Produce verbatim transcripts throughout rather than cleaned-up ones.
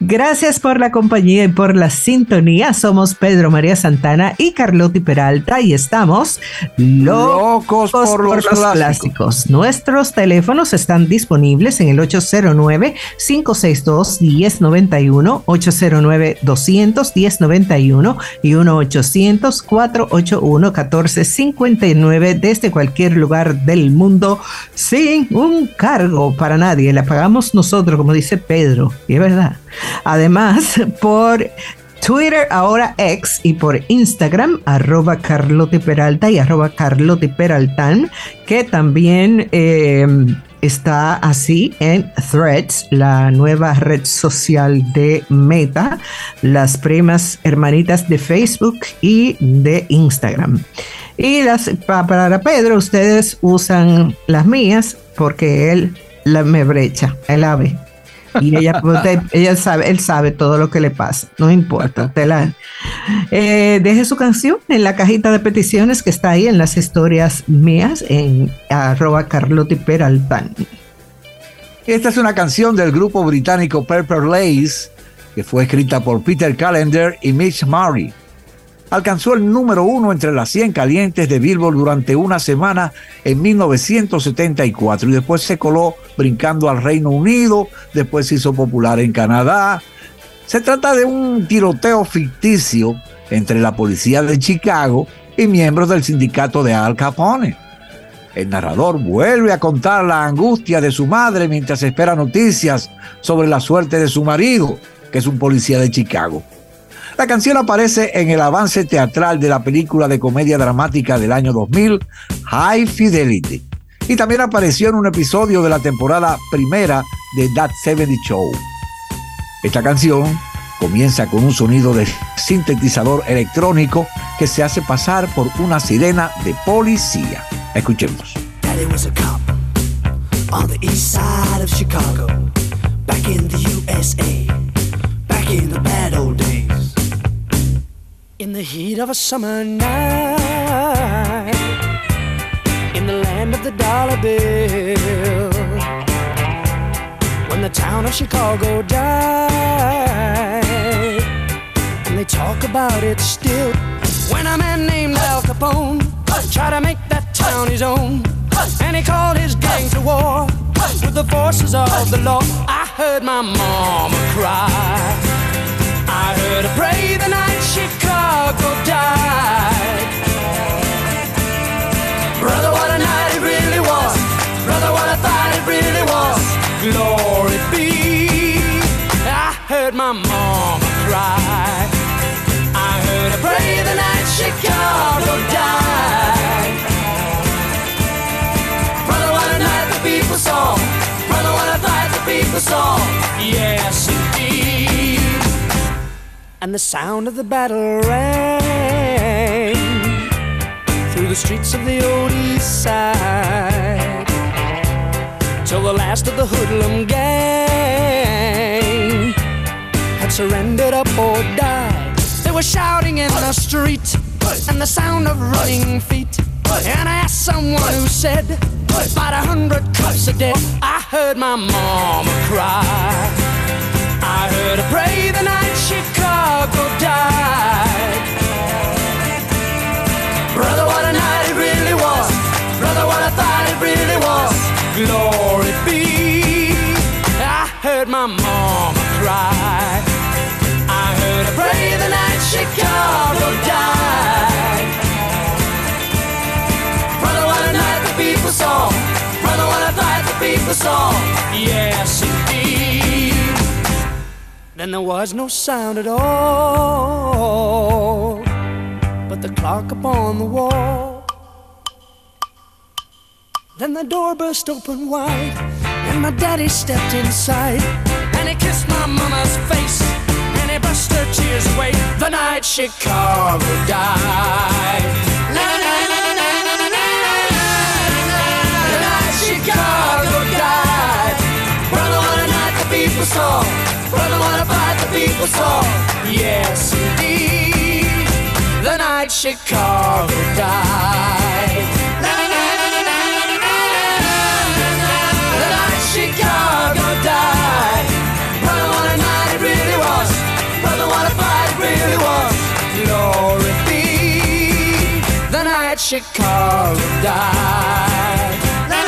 Gracias por la compañía y por la sintonía. Somos Pedro María Santana y Carlotti Peralta y estamos locos, locos por, por los, los clásicos. clásicos. Nuestros teléfonos están disponibles en el ocho cero nueve, cinco seis dos, uno cero nueve uno, ocho cero nueve, dos cero cero, uno cero nueve uno y uno ochocientos, cuatrocientos ochenta y uno, catorce cincuenta y nueve desde cualquier lugar del mundo sin un cargo para nadie. La pagamos nosotros, como dice Pedro, y es verdad. Además, por Twitter, ahora X, y por Instagram, arroba Carlotti Peralta y arroba Carlotti Peraltan, que también eh, está así en Threads, la nueva red social de Meta, las primas hermanitas de Facebook y de Instagram. Y las para Pedro, ustedes usan las mías porque él la, me brecha, el ave. Y ella, usted, ella sabe, él sabe todo lo que le pasa, no importa. Usted la, eh, deje su canción en la cajita de peticiones que está ahí en las historias mías en arroba Carlotti Peraltan. Esta es una canción del grupo británico Purple Lace que fue escrita por Peter Callender y Mitch Murray. Alcanzó el número uno entre las cien calientes de Billboard durante una semana en mil novecientos setenta y cuatro y después se coló brincando al Reino Unido, después se hizo popular en Canadá. Se trata de un tiroteo ficticio entre la policía de Chicago y miembros del sindicato de Al Capone. El narrador vuelve a contar la angustia de su madre mientras espera noticias sobre la suerte de su marido, que es un policía de Chicago. La canción aparece en el avance teatral de la película de comedia dramática del año dos mil, High Fidelity. Y también apareció en un episodio de la temporada primera de That setenta Show. Esta canción comienza con un sonido de sintetizador electrónico que se hace pasar por una sirena de policía. Escuchemos. Daddy was a cop on the east side of Chicago, back in the U S A, back in the bad old days. In the heat of a summer night, in the land of the dollar bill, when the town of Chicago died, and they talk about it still. When a man named Al Capone tried to make that town his own, and he called his gang to war with the forces of the law, I heard my mama cry, I heard her pray the night Chicago died. Brother, what a night it really was. Brother, what I thought it really was. Glory be. I heard my mama cry, I heard her pray the night Chicago died. Brother, what a night the people saw. Brother, what a night the people saw. Yes, indeed. And the sound of the battle rang through the streets of the old east side, till the last of the hoodlum gang had surrendered up or died. They were shouting in the street and the sound of running feet, and I asked someone who said about a hundred cops are dead. I heard my mama cry, I heard her pray the night Chicago died. Brother, what a night it really was. Brother, what I thought it really was. Glory be. I heard my mama cry, I heard her pray the night Chicago died. Brother, what a night the people saw. Brother, what I thought the people saw. Yes, indeed. Then there was no sound at all but the clock upon the wall. Then the door burst open wide and my daddy stepped inside, and he kissed my mama's face and he brushed her tears away. The night Chicago died. La, la, la, la, la, la, la, la. The night Chicago died. Brother, what a night the people saw. Brother, what a fight the people saw. Yes, indeed. The night Chicago died. La, la, la, la, la, la, la. The night Chicago died. Brother, what a night it really was. night Chicago died. The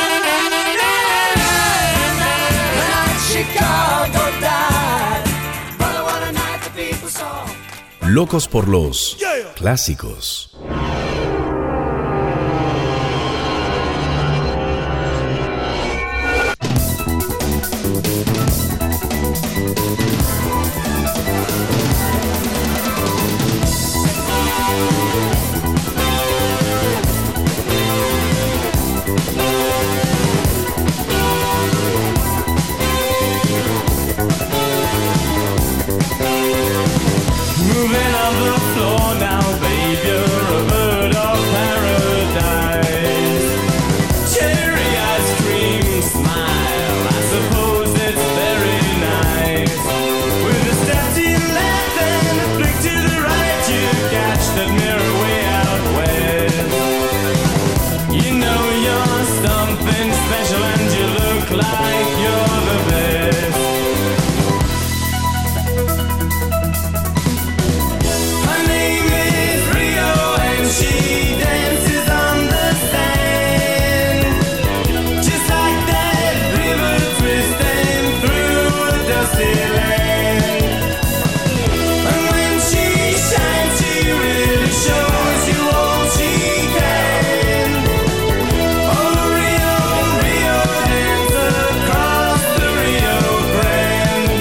night Chicago died. Brother, what a night the people saw. Locos por los yeah. clásicos. Moving on the floor now, babe, you're a bird of paradise. Cherry ice cream smile, I suppose it's very nice. With a step to your left and a flick to the right, you catch the mirror way out west. You know you're something special and you look like you're the best. She dances on the sand, just like that river twisting through a dusty land. And when she shines, she really shows you all she can. Oh, Rio, Rio, dance across the Rio Grande.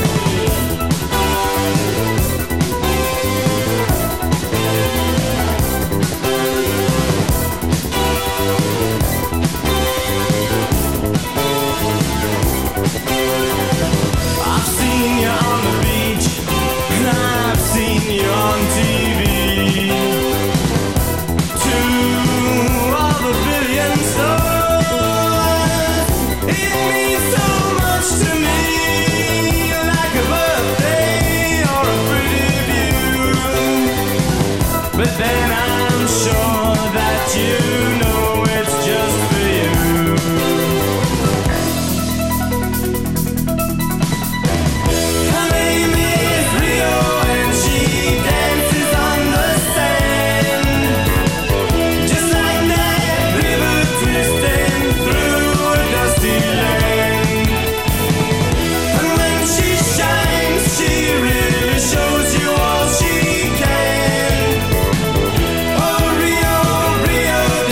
I've seen you on the beach, and I've seen you on T V. To all the billion stars, it means so much to me, like a birthday or a pretty view. But then I'm sure that you know it's just for you. Her name is Rio and she dances on the sand, just like that river twisting through a dusty land. And when she shines, she really shows you all she can. Oh, Rio, Rio,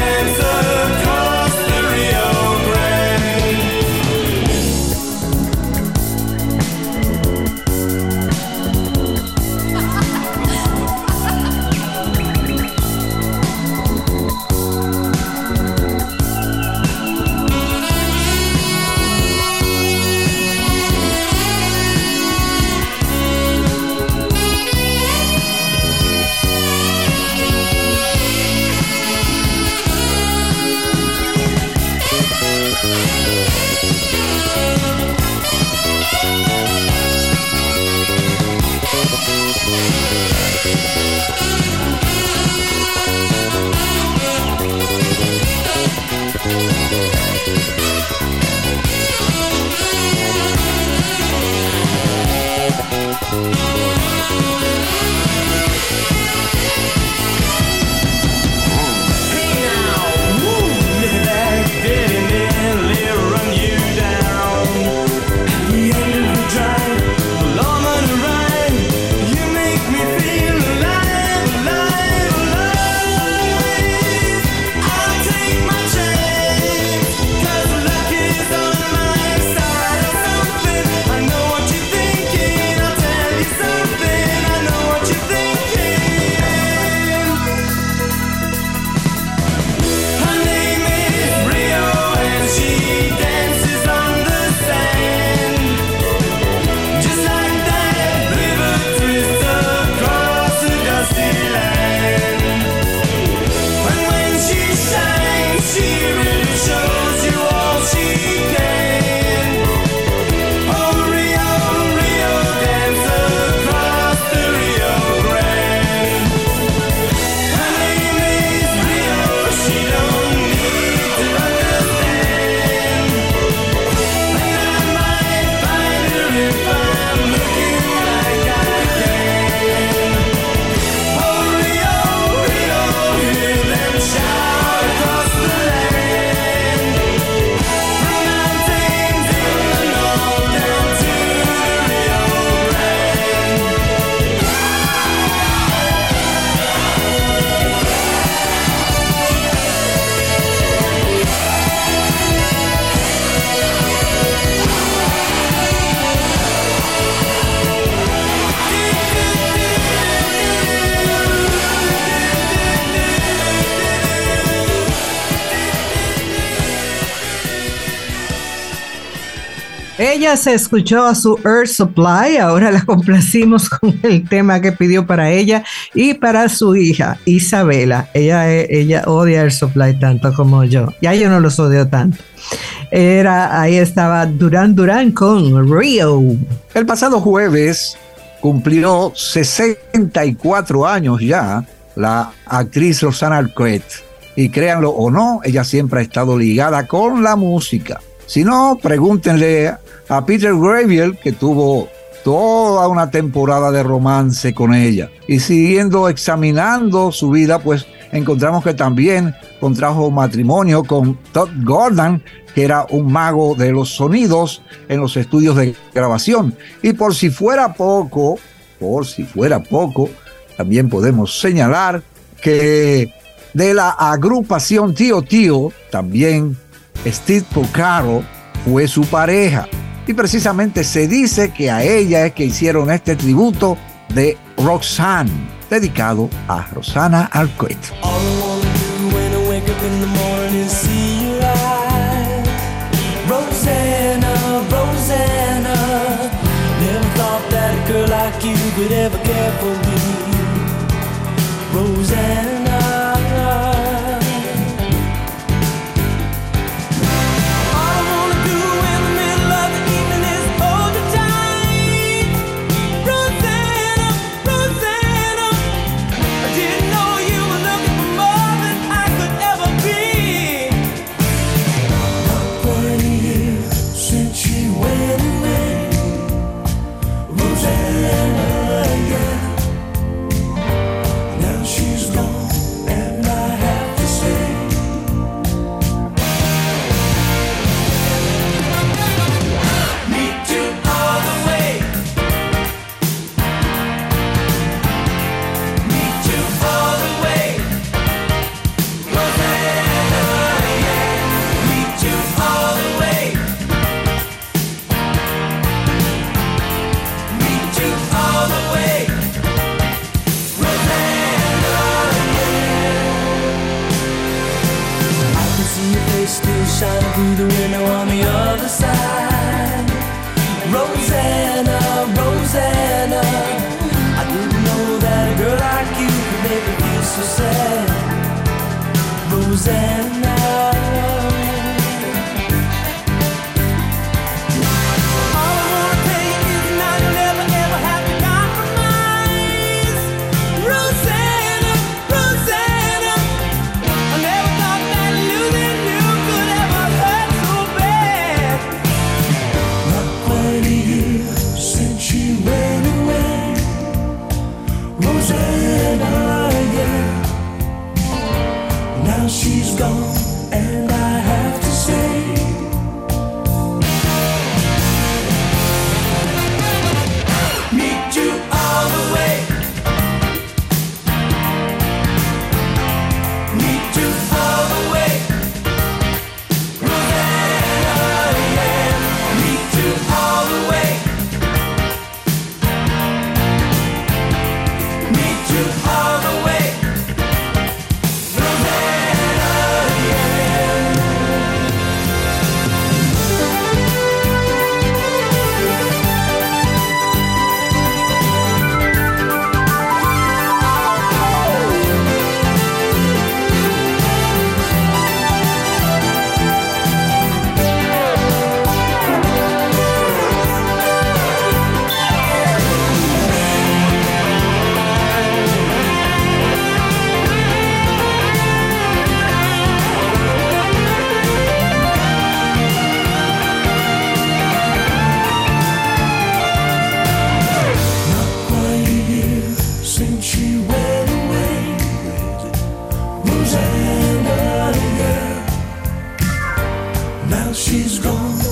Ella se escuchó a su Air Supply, ahora la complacimos con el tema que pidió para ella y para su hija Isabela. Ella, ella odia Air Supply tanto como yo, ya yo no los odio tanto. Era, ahí estaba Duran Duran con Rio. El pasado jueves cumplió sesenta y cuatro años ya la actriz Rosanna Arquette. Y créanlo o no, ella siempre ha estado ligada con la música. Si no, pregúntenle a Peter Gabriel, que tuvo toda una temporada de romance con ella. Y siguiendo examinando su vida, pues encontramos que también contrajo matrimonio con Todd Gordon, que era un mago de los sonidos en los estudios de grabación. Y por si fuera poco, por si fuera poco, también podemos señalar que de la agrupación Tío Tío, también Steve Porcaro fue su pareja. Y precisamente se dice que a ella es que hicieron este tributo de Roxanne, dedicado a Rosanna Arquette. Rosanna, Rosanna, never thought that a girl like you could ever care for me. Rosanna, all I wanna do in the middle of the evening is hold you tight. Rosanna, Rosanna, I didn't know you were looking for more than I could ever be. Not quite a year since she went away. Rosanna, yeah. Now she's gone and I have to say, meet you all the way. Meet you all the way. Rosanna, yeah. Meet you all the way. Meet you all the way. Rosanna, yeah. I can see your face still shining through the window on the other side. Rosanna, Rosanna, I didn't know that a girl like you could make me feel so sad. Rosanna, all I wanna tell you is now you'll never ever have to compromise. Rosanna, Rosanna, I never thought that losing you could ever hurt so bad. Not quite a year since she went away. Rosanna, yeah. Now she's gone and I have to say, meet you all the way. Meet you all the way. Rosanna, yeah. Meet you all the way. Meet you all the way. She's gone